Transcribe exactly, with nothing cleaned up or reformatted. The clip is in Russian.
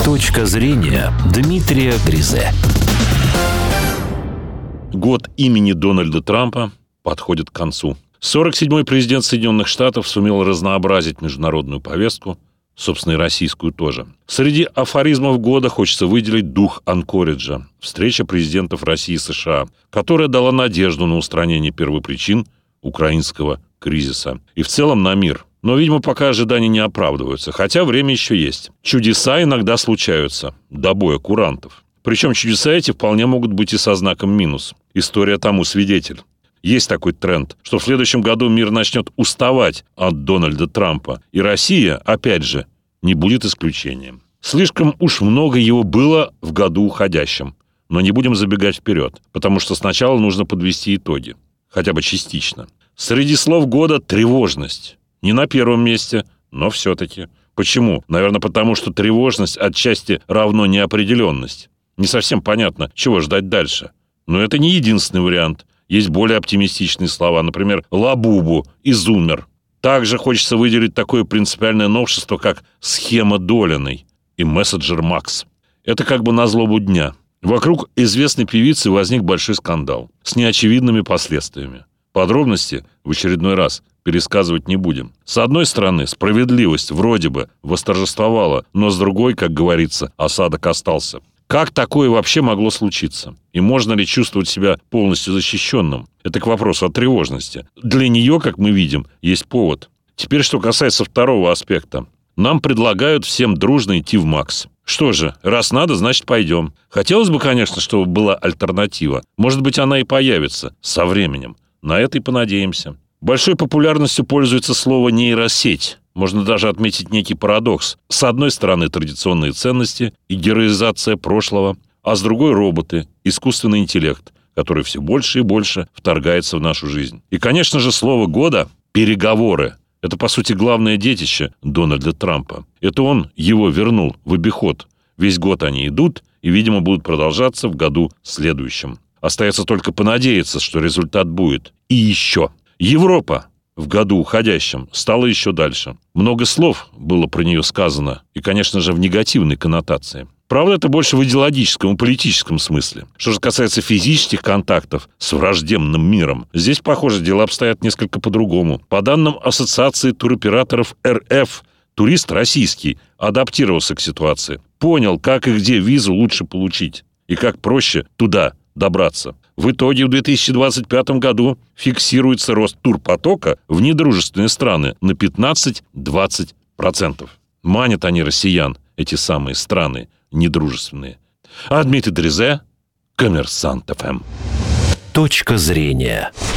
Точка зрения Дмитрия Гризе. Год имени Дональда Трампа подходит к концу. сорок седьмой президент Соединенных Штатов сумел разнообразить международную повестку, собственно, и российскую тоже. Среди афоризмов года хочется выделить дух Анкориджа, встреча президентов России и США, которая дала надежду на устранение первопричин украинского кризиса и в целом на мир. Но, видимо, пока ожидания не оправдываются, хотя время еще есть. Чудеса иногда случаются, до боя курантов. Причем чудеса эти вполне могут быть и со знаком минус. История тому свидетель. Есть такой тренд, что в следующем году мир начнет уставать от Дональда Трампа. И Россия, опять же, не будет исключением. Слишком уж много его было в году уходящем. Но не будем забегать вперед, потому что сначала нужно подвести итоги. Хотя бы частично. Среди слов года тревожность. Не на первом месте, но все-таки. Почему? Наверное, потому что тревожность отчасти равно неопределенность. Не совсем понятно, чего ждать дальше. Но это не единственный вариант. Есть более оптимистичные слова, например, «лабубу» и «зумер». Также хочется выделить такое принципиальное новшество, как схема Долиной и мессенджер Макс. Это как бы на злобу дня. Вокруг известной певицы возник большой скандал с неочевидными последствиями. Подробности в очередной раз пересказывать не будем. С одной стороны, справедливость вроде бы восторжествовала, но с другой, как говорится, осадок остался. Как такое вообще могло случиться? И можно ли чувствовать себя полностью защищенным? Это к вопросу о тревожности. Для нее, как мы видим, есть повод. Теперь, что касается второго аспекта. Нам предлагают всем дружно идти в МАКС. Что же, раз надо, значит пойдем. Хотелось бы, конечно, чтобы была альтернатива. Может быть, она и появится со временем. На это и понадеемся. Большой популярностью пользуется слово «нейросеть». Можно даже отметить некий парадокс. С одной стороны, традиционные ценности и героизация прошлого, а с другой – роботы, искусственный интеллект, который все больше и больше вторгается в нашу жизнь. И, конечно же, слово года – переговоры. Это, по сути, главное детище Дональда Трампа. Это он его вернул в обиход. Весь год они идут и, видимо, будут продолжаться в году следующем. Остается только понадеяться, что результат будет. И еще. Европа в году уходящем стала еще дальше. Много слов было про нее сказано. И, конечно же, в негативной коннотации. Правда, это больше в идеологическом и политическом смысле. Что же касается физических контактов с враждебным миром, здесь, похоже, дела обстоят несколько по-другому. По данным Ассоциации туроператоров эр эф, турист российский адаптировался к ситуации. Понял, как и где визу лучше получить. И как проще туда добраться. В итоге в две тысячи двадцать пятом году фиксируется рост турпотока в недружественные страны на пятнадцать-двадцать процентов. Манят они россиян, эти самые страны недружественные. А Дмитрий Гризе, Коммерсант эф эм. Точка зрения.